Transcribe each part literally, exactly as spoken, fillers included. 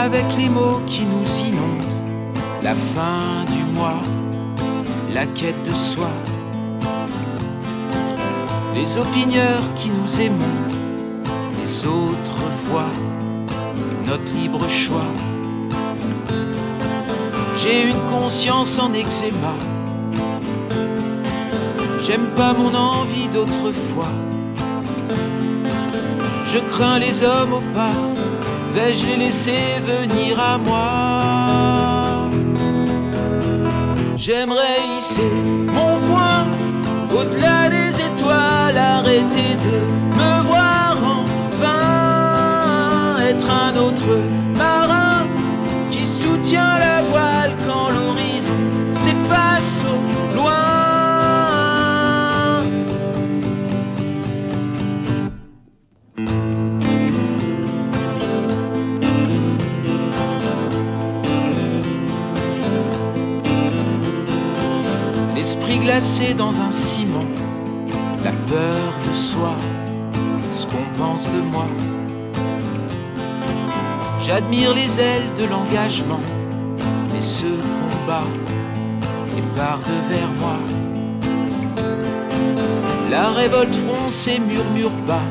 avec les mots qui nous inondent, la fin du mois, la quête de soi, les opinieurs qui nous émontent, les autres voix, notre libre choix. J'ai une conscience en eczéma, j'aime pas mon envie d'autrefois. Je crains les hommes au pas, vais-je les laisser venir à moi? J'aimerais hisser mon poing au-delà des étoiles, arrêter de me voir en vain, être un autre marin qui soutient la voile quand l'horizon s'efface au loin. L'esprit glacé dans un ciment, la peur de soi, ce qu'on pense de moi. J'admire les ailes de l'engagement, mais ce combat et part devers moi. La révolte fronce et murmure bas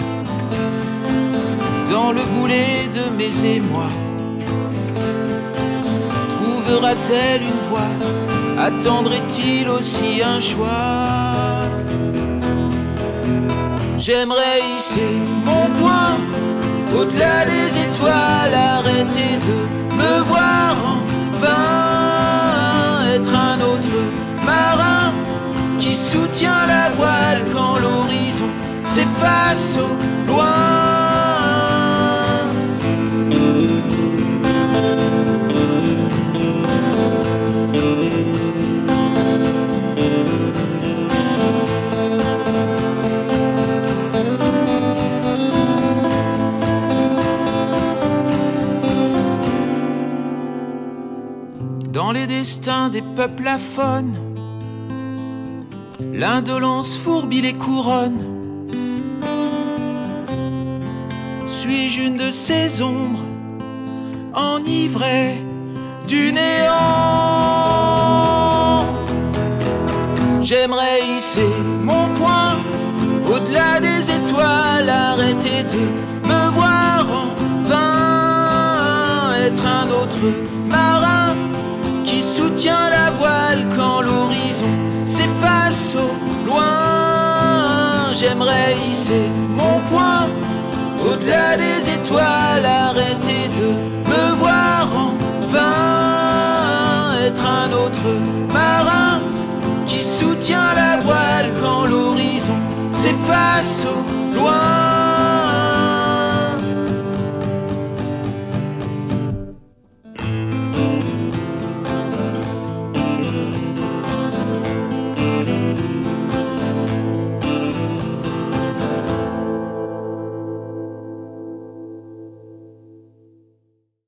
dans le goulet de mes émois. Trouvera-t-elle une voie? Attendrait-il aussi un choix? J'aimerais hisser mon poing au-delà des étoiles, arrêter de me voir en vain, être un autre marin qui soutient la voile quand l'horizon s'efface au loin. Dans les destins des peuples aphones, l'indolence fourbit les couronnes. Suis-je une de ces ombres enivrées du néant? J'aimerais hisser mon poing au-delà des étoiles, arrêter de me voir en vain, être un autre marin qui soutient la voile quand l'horizon s'efface au loin. J'aimerais hisser mon poing au-delà des étoiles, arrêter de me voir en vain, être un autre marin qui soutient la voile quand l'horizon s'efface au loin.